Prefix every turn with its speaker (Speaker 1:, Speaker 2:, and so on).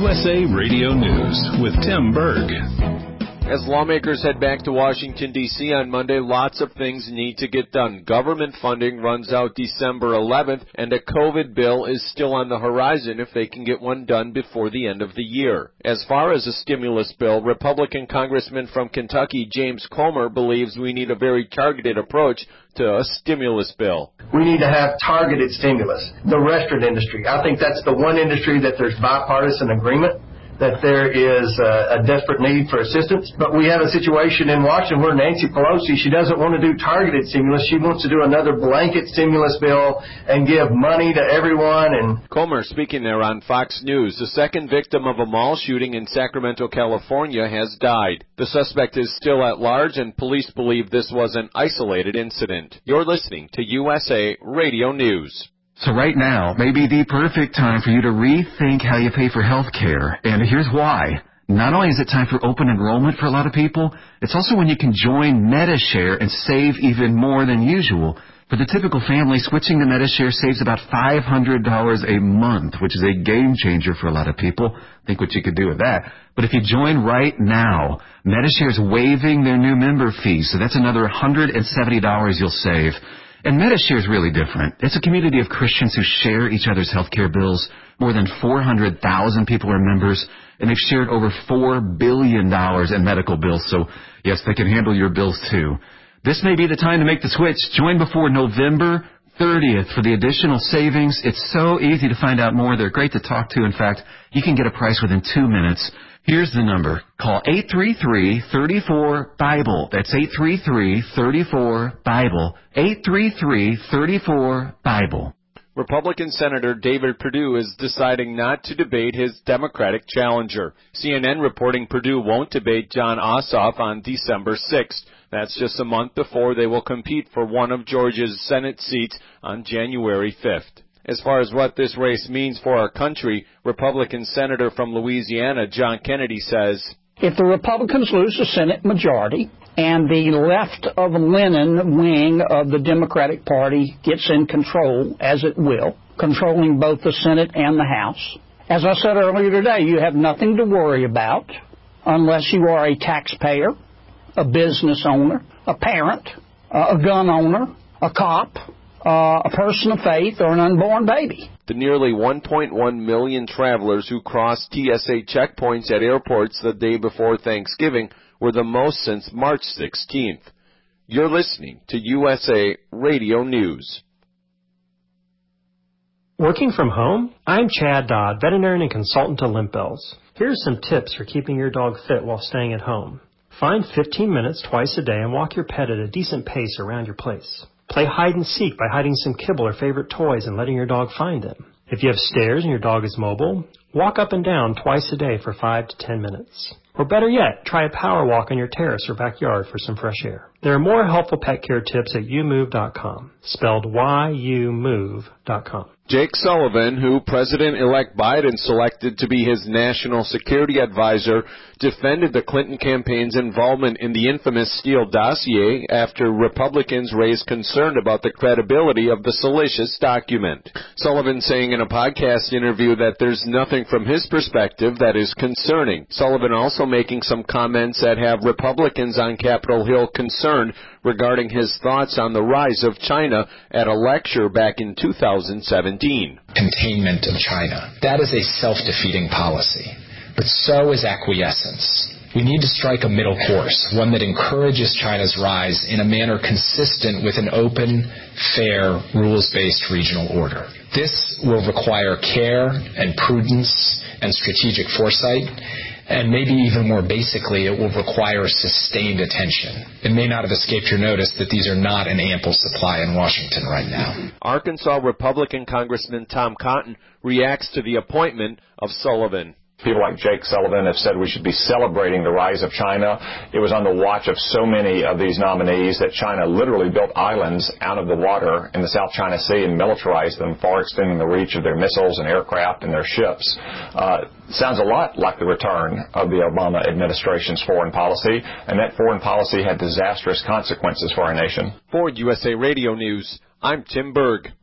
Speaker 1: USA Radio News with Tim Berg.
Speaker 2: As lawmakers head back to Washington, D.C. on Monday, lots of things need to get done. Government funding runs out December 11th, and a COVID bill is still on the horizon if they can get one done before the end of the year. As far as a stimulus bill, Republican Congressman from Kentucky, James Comer, believes we need a very targeted approach to a stimulus bill.
Speaker 3: We need to have targeted stimulus. The restaurant industry, I think that's the one industry that there's bipartisan agreement that there is a desperate need for assistance. But we have a situation in Washington where Nancy Pelosi, she doesn't want to do targeted stimulus. She wants to do another blanket stimulus bill and give money to everyone. And
Speaker 2: Comer, speaking there on Fox News, the second victim of a mall shooting in Sacramento, California, has died. The suspect is still at large, and police believe this was an isolated incident. You're listening to USA Radio News.
Speaker 4: So right now may be the perfect time for you to rethink how you pay for health care. And here's why. Not only is it time for open enrollment for a lot of people, it's also when you can join Medi-Share and save even more than usual. For the typical family, switching to Medi-Share saves about $500 a month, which is a game changer for a lot of people. Think what you could do with that. But if you join right now, Medi-Share is waiving their new member fees, so that's another $170 you'll save. And Medi-Share is really different. It's a community of Christians who share each other's health care bills. More than 400,000 people are members, and they've shared over $4 billion in medical bills. So, yes, they can handle your bills, too. This may be the time to make the switch. Join before November 30th for the additional savings. It's so easy to find out more. They're great to talk to. In fact, you can get a price within 2 minutes. Here's the number. Call 833-34-BIBLE. That's 833-34-BIBLE. 833-34-BIBLE.
Speaker 2: Republican Senator David Perdue is deciding not to debate his Democratic challenger. CNN reporting Perdue won't debate Jon Ossoff on December 6th. That's just a month before they will compete for one of Georgia's Senate seats on January 5th. As far as what this race means for our country, Republican Senator from Louisiana, John Kennedy, says,
Speaker 5: if the Republicans lose the Senate majority and the left of Lenin wing of the Democratic Party gets in control, as it will, controlling both the Senate and the House, as I said earlier today, you have nothing to worry about unless you are a taxpayer, a business owner, a parent, a gun owner, a cop, a person of faith, or an unborn baby.
Speaker 2: The nearly 1.1 million travelers who crossed TSA checkpoints at airports the day before Thanksgiving were the most since March 16th. You're listening to USA Radio News.
Speaker 6: Working from home? I'm Chad Dodd, veterinarian and consultant to Limp Bells. Here are some tips for keeping your dog fit while staying at home. Find 15 minutes twice a day and walk your pet at a decent pace around your place. Play hide and seek by hiding some kibble or favorite toys and letting your dog find them. If you have stairs and your dog is mobile, walk up and down twice a day for 5 to 10 minutes. Or better yet, try a power walk on your terrace or backyard for some fresh air. There are more helpful pet care tips at youmove.com, spelled YOUMOVE.com.
Speaker 2: Jake Sullivan, who President-elect Biden selected to be his national security advisor, defended the Clinton campaign's involvement in the infamous Steele dossier after Republicans raised concern about the credibility of the salacious document. Sullivan saying in a podcast interview that there's nothing from his perspective that is concerning. Sullivan also making some comments that have Republicans on Capitol Hill concerned regarding his thoughts on the rise of China at a lecture back in 2017.
Speaker 7: Containment of China. That is a self-defeating policy, but so is acquiescence. We need to strike a middle course, one that encourages China's rise in a manner consistent with an open, fair, rules-based regional order. This will require care and prudence and strategic foresight, and maybe even more basically, it will require sustained attention. It may not have escaped your notice that these are not in ample supply in Washington right now.
Speaker 2: Arkansas Republican Congressman Tom Cotton reacts to the appointment of Sullivan.
Speaker 8: People like Jake Sullivan have said we should be celebrating the rise of China. It was on the watch of so many of these nominees that China literally built islands out of the water in the South China Sea and militarized them, far extending the reach of their missiles and aircraft and their ships. Sounds a lot like the return of the Obama administration's foreign policy, and that foreign policy had disastrous consequences for our nation.
Speaker 2: For USA Radio News, I'm Tim Berg.